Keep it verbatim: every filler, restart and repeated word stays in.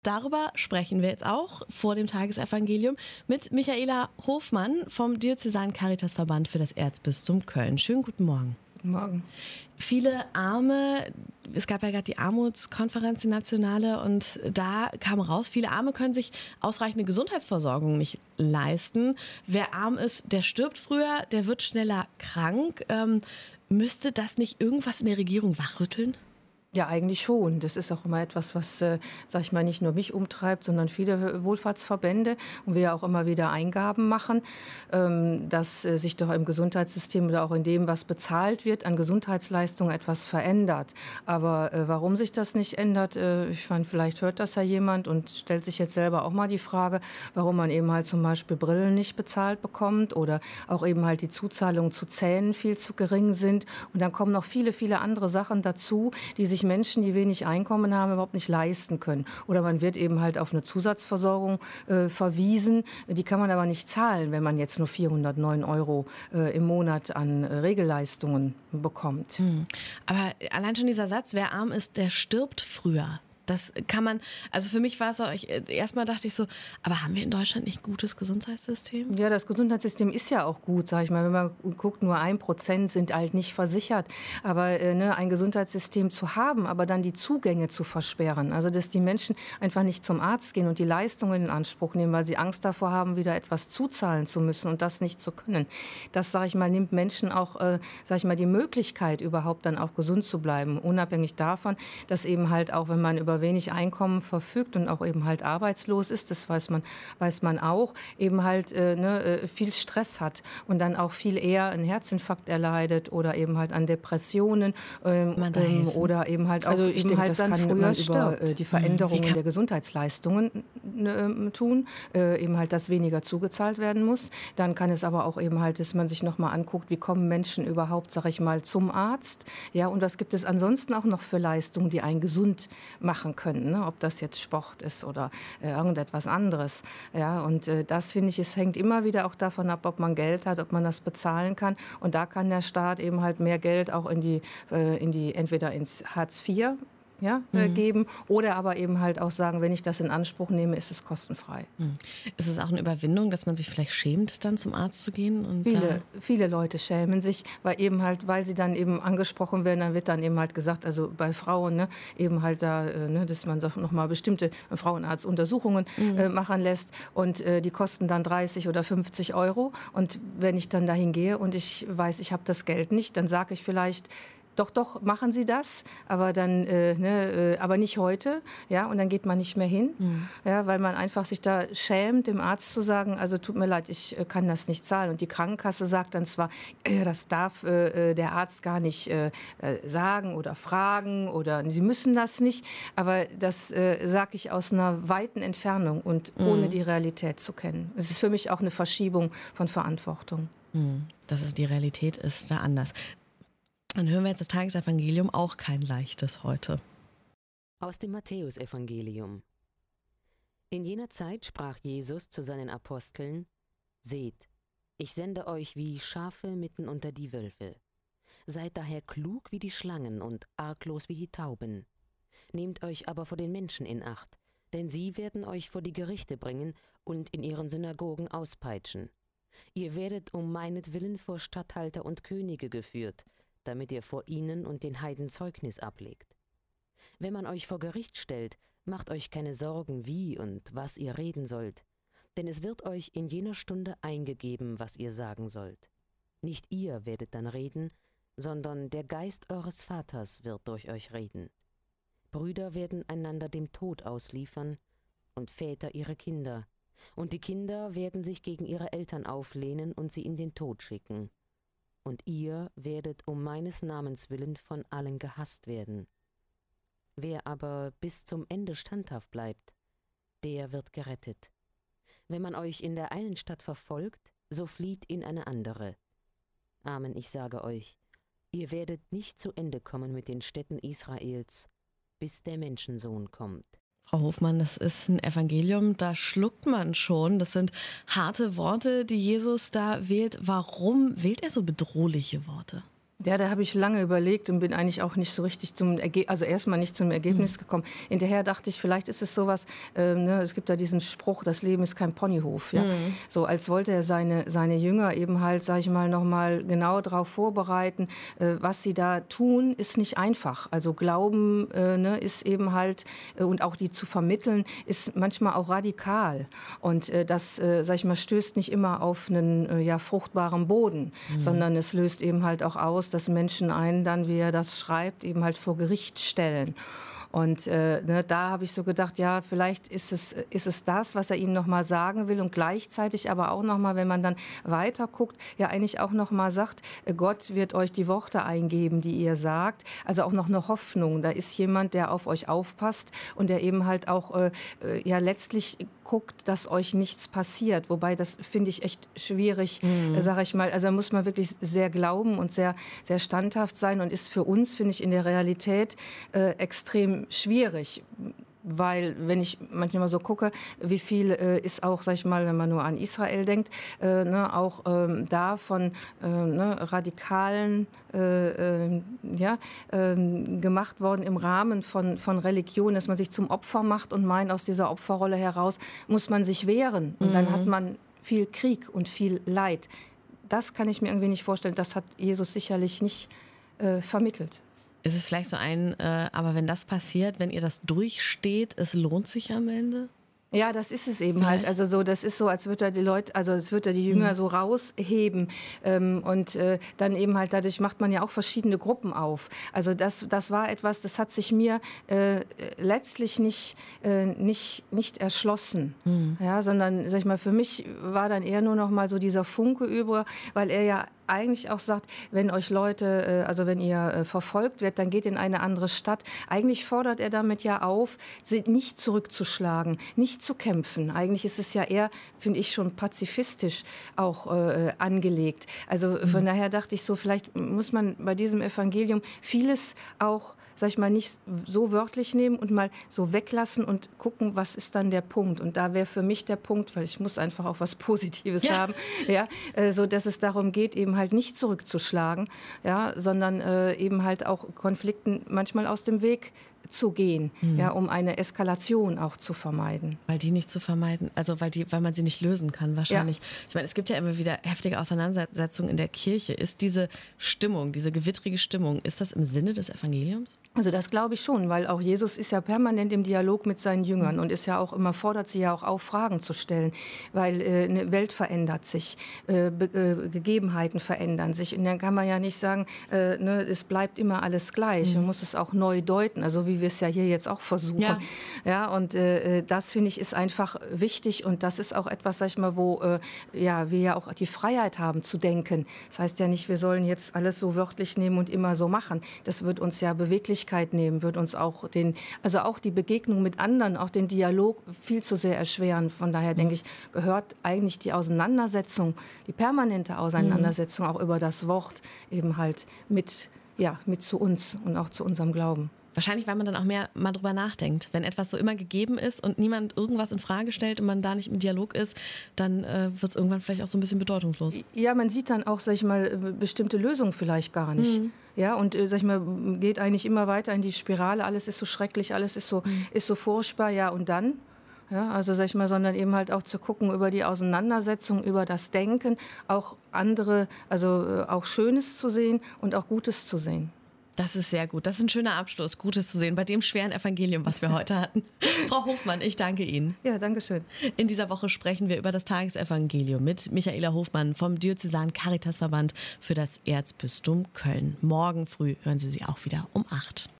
Darüber sprechen wir jetzt auch vor dem Tagesevangelium mit Michaela Hofmann vom Diözesanen Caritasverband für das Erzbistum Köln. Schönen guten Morgen. Guten Morgen. Viele Arme, es gab ja gerade die Armutskonferenz, die nationale, und da kam raus, viele Arme können sich ausreichende Gesundheitsversorgung nicht leisten. Wer arm ist, der stirbt früher, der wird schneller krank. Ähm, müsste das nicht irgendwas in der Regierung wachrütteln? Ja, eigentlich schon. Das ist auch immer etwas, was, äh, sag ich mal, nicht nur mich umtreibt, sondern viele Wohlfahrtsverbände und wir auch immer wieder Eingaben machen, ähm, dass äh, sich doch im Gesundheitssystem oder auch in dem, was bezahlt wird, an Gesundheitsleistungen etwas verändert. Aber äh, warum sich das nicht ändert, äh, ich fand, vielleicht hört das ja jemand und stellt sich jetzt selber auch mal die Frage, warum man eben halt zum Beispiel Brillen nicht bezahlt bekommt oder auch eben halt die Zuzahlungen zu Zähnen viel zu gering sind. Und dann kommen noch viele, viele andere Sachen dazu, die sich Menschen, die wenig Einkommen haben, überhaupt nicht leisten können. Oder man wird eben halt auf eine Zusatzversorgung äh, verwiesen. Die kann man aber nicht zahlen, wenn man jetzt nur vierhundertneun Euro äh, im Monat an äh, Regelleistungen bekommt. Hm. Aber allein schon dieser Satz, wer arm ist, der stirbt früher. Das kann man, also für mich war es auch, ich, erstmal dachte ich so, aber haben wir in Deutschland nicht ein gutes Gesundheitssystem? Ja, das Gesundheitssystem ist ja auch gut, sag ich mal. Wenn man guckt, nur ein Prozent sind halt nicht versichert. Aber äh, ne, ein Gesundheitssystem zu haben, aber dann die Zugänge zu versperren, also dass die Menschen einfach nicht zum Arzt gehen und die Leistungen in Anspruch nehmen, weil sie Angst davor haben, wieder etwas zuzahlen zu müssen und das nicht zu können. Das, sag ich mal, nimmt Menschen auch, äh, sag ich mal, die Möglichkeit, überhaupt dann auch gesund zu bleiben, unabhängig davon, dass eben halt auch, wenn man über wenig Einkommen verfügt und auch eben halt arbeitslos ist, das weiß man, weiß man auch, eben halt äh, ne, viel Stress hat und dann auch viel eher einen Herzinfarkt erleidet oder eben halt an Depressionen ähm, ähm, oder eben halt auch also ich eben denke, halt das dann kann früher man stirbt. über Äh, die Veränderungen der Gesundheitsleistungen äh, tun, äh, eben halt, dass weniger zugezahlt werden muss. Dann kann es aber auch eben halt, dass man sich nochmal anguckt, wie kommen Menschen überhaupt, sag ich mal, zum Arzt. Ja, und was gibt es ansonsten auch noch für Leistungen, die einen gesund machen können, ne? Ob das jetzt Sport ist oder äh, irgendetwas anderes. Ja, und äh, das, finde ich, es hängt immer wieder auch davon ab, ob man Geld hat, ob man das bezahlen kann. Und da kann der Staat eben halt mehr Geld auch in die, äh, in die entweder ins Hartz vier Ja, äh, Mhm. geben oder aber eben halt auch sagen, wenn ich das in Anspruch nehme, ist es kostenfrei. Hm. Ist es auch eine Überwindung, dass man sich vielleicht schämt, dann zum Arzt zu gehen? Und Viele, viele Leute schämen sich, weil eben halt, weil sie dann eben angesprochen werden, dann wird dann eben halt gesagt, also bei Frauen, ne, eben halt da, äh, ne, dass man so noch mal bestimmte Frauenarztuntersuchungen Mhm. äh, machen lässt und äh, die kosten dann dreißig oder fünfzig Euro und wenn ich dann dahin gehe und ich weiß, ich habe das Geld nicht, dann sage ich vielleicht, doch, doch, machen Sie das, aber dann, äh, ne, äh, aber nicht heute, ja, und dann geht man nicht mehr hin, Mhm. ja, weil man einfach sich da schämt, dem Arzt zu sagen, also tut mir leid, ich äh, kann das nicht zahlen. Und die Krankenkasse sagt dann zwar, äh, das darf äh, der Arzt gar nicht äh, äh, sagen oder fragen oder Sie müssen das nicht, aber das äh, sage ich aus einer weiten Entfernung und Mhm. ohne die Realität zu kennen. Es ist für mich auch eine Verschiebung von Verantwortung. Hm. Dass es die Realität ist, da anders. Dann hören wir jetzt das Tagesevangelium, auch kein leichtes heute. Aus dem Matthäusevangelium. In jener Zeit sprach Jesus zu seinen Aposteln: Seht, ich sende euch wie Schafe mitten unter die Wölfe. Seid daher klug wie die Schlangen und arglos wie die Tauben. Nehmt euch aber vor den Menschen in Acht, denn sie werden euch vor die Gerichte bringen und in ihren Synagogen auspeitschen. Ihr werdet um meinetwillen vor Statthalter und Könige geführt, damit ihr vor ihnen und den Heiden Zeugnis ablegt. Wenn man euch vor Gericht stellt, macht euch keine Sorgen, wie und was ihr reden sollt, denn es wird euch in jener Stunde eingegeben, was ihr sagen sollt. Nicht ihr werdet dann reden, sondern der Geist eures Vaters wird durch euch reden. Brüder werden einander dem Tod ausliefern und Väter ihre Kinder, und die Kinder werden sich gegen ihre Eltern auflehnen und sie in den Tod schicken. Und ihr werdet um meines Namens willen von allen gehasst werden. Wer aber bis zum Ende standhaft bleibt, der wird gerettet. Wenn man euch in der einen Stadt verfolgt, so flieht in eine andere. Amen, ich sage euch, ihr werdet nicht zu Ende kommen mit den Städten Israels, bis der Menschensohn kommt. Frau Hofmann, das ist ein Evangelium, da schluckt man schon. Das sind harte Worte, die Jesus da wählt. Warum wählt er so bedrohliche Worte? Ja, da habe ich lange überlegt und bin eigentlich auch nicht so richtig zum Ergebnis, also erstmal nicht zum Ergebnis gekommen. Hinterher dachte ich, vielleicht ist es sowas, äh, ne, es gibt da diesen Spruch, das Leben ist kein Ponyhof. Ja? Mhm. So als wollte er seine, seine Jünger eben halt, sage ich mal, nochmal genau darauf vorbereiten, äh, was sie da tun, ist nicht einfach. Also Glauben äh, ne, ist eben halt, äh, und auch die zu vermitteln, ist manchmal auch radikal. Und äh, das, äh, sage ich mal, stößt nicht immer auf einen äh, ja, fruchtbaren Boden, mhm. sondern es löst eben halt auch aus, dass Menschen einen dann, wie er das schreibt, eben halt vor Gericht stellen. Und äh, ne, da habe ich so gedacht, ja, vielleicht ist es, ist es das, was er ihnen noch mal sagen will und gleichzeitig aber auch noch mal, wenn man dann weiter guckt, ja eigentlich auch noch mal sagt, Gott wird euch die Worte eingeben, die ihr sagt. Also auch noch eine Hoffnung. Da ist jemand, der auf euch aufpasst und der eben halt auch äh, ja letztlich guckt, dass euch nichts passiert. Wobei, das finde ich echt schwierig, mhm. äh, sage ich mal. Also da muss man wirklich sehr glauben und sehr, sehr standhaft sein und ist für uns, finde ich, in der Realität äh, extrem schwierig. Weil, wenn ich manchmal so gucke, wie viel äh, ist auch, sag ich mal, wenn man nur an Israel denkt, äh, ne, auch ähm, da von äh, ne, radikalen äh, äh, ja, äh, gemacht worden im Rahmen von, von Religion, dass man sich zum Opfer macht und meint, aus dieser Opferrolle heraus muss man sich wehren. Und mhm. dann hat man viel Krieg und viel Leid. Das kann ich mir irgendwie nicht vorstellen. Das hat Jesus sicherlich nicht äh, vermittelt. Ist es vielleicht so ein, äh, aber wenn das passiert, wenn ihr das durchsteht, es lohnt sich am Ende? Ja, das ist es eben Vielleicht. halt. Also so, das ist so, als würde er die Leute, also als würde er die Jünger mhm. so rausheben ähm, und äh, dann eben halt dadurch macht man ja auch verschiedene Gruppen auf. Also das, das war etwas, das hat sich mir äh, letztlich nicht äh, nicht nicht erschlossen, mhm. ja, sondern sag ich mal, für mich war dann eher nur noch mal so dieser Funke über, weil er ja eigentlich auch sagt, wenn euch Leute, also wenn ihr verfolgt werdet, dann geht in eine andere Stadt. Eigentlich fordert er damit ja auf, sie nicht zurückzuschlagen, nicht zu kämpfen. Eigentlich ist es ja eher, finde ich, schon pazifistisch auch äh, angelegt. Also von mhm. daher dachte ich so, vielleicht muss man bei diesem Evangelium vieles auch, sag ich mal, nicht so wörtlich nehmen und mal so weglassen und gucken, was ist dann der Punkt. Und da wäre für mich der Punkt, weil ich muss einfach auch was Positives ja. haben, ja, äh, so dass es darum geht, eben halt nicht zurückzuschlagen, ja, sondern äh, eben halt auch Konflikten manchmal aus dem Weg zu gehen, mhm. ja, um eine Eskalation auch zu vermeiden. Weil die nicht zu vermeiden, also weil, die, weil man sie nicht lösen kann wahrscheinlich. Ja. Ich meine, es gibt ja immer wieder heftige Auseinandersetzungen in der Kirche. Ist diese Stimmung, diese gewittrige Stimmung, ist das im Sinne des Evangeliums? Also das glaube ich schon, weil auch Jesus ist ja permanent im Dialog mit seinen Jüngern mhm. und ist ja auch immer, fordert sie ja auch auf, Fragen zu stellen, weil äh, eine Welt verändert sich, äh, Be- äh, Gegebenheiten verändern sich und dann kann man ja nicht sagen, äh, ne, es bleibt immer alles gleich, mhm. man muss es auch neu deuten, also wie wir es ja hier jetzt auch versuchen. Ja, ja und äh, das finde ich ist einfach wichtig und das ist auch etwas, sag ich mal, wo äh, ja, wir ja auch die Freiheit haben zu denken. Das heißt ja nicht, wir sollen jetzt alles so wörtlich nehmen und immer so machen. Das wird uns ja Beweglichkeit nehmen, wird uns auch den, also auch die Begegnung mit anderen, auch den Dialog viel zu sehr erschweren. Von daher denke ich, gehört eigentlich die Auseinandersetzung, die permanente Auseinandersetzung auch über das Wort eben halt mit, ja, mit zu uns und auch zu unserem Glauben. Wahrscheinlich, weil man dann auch mehr mal drüber nachdenkt. Wenn etwas so immer gegeben ist und niemand irgendwas in Frage stellt und man da nicht im Dialog ist, dann äh, wird es irgendwann vielleicht auch so ein bisschen bedeutungslos. Ja, man sieht dann auch, sag ich mal, bestimmte Lösungen vielleicht gar nicht. Mhm. Ja, und äh, sag ich mal, geht eigentlich immer weiter in die Spirale. Alles ist so schrecklich, alles ist so, mhm. ist so furchtbar. Ja, und dann? Ja, also sag ich mal, sondern eben halt auch zu gucken über die Auseinandersetzung, über das Denken, auch andere, also äh, auch Schönes zu sehen und auch Gutes zu sehen. Das ist sehr gut. Das ist ein schöner Abschluss. Gutes zu sehen bei dem schweren Evangelium, was wir heute hatten. Frau Hofmann, ich danke Ihnen. Ja, danke schön. In dieser Woche sprechen wir über das Tagesevangelium mit Michaela Hofmann vom Diözesanen Caritasverband für das Erzbistum Köln. Morgen früh hören Sie sie auch wieder um acht.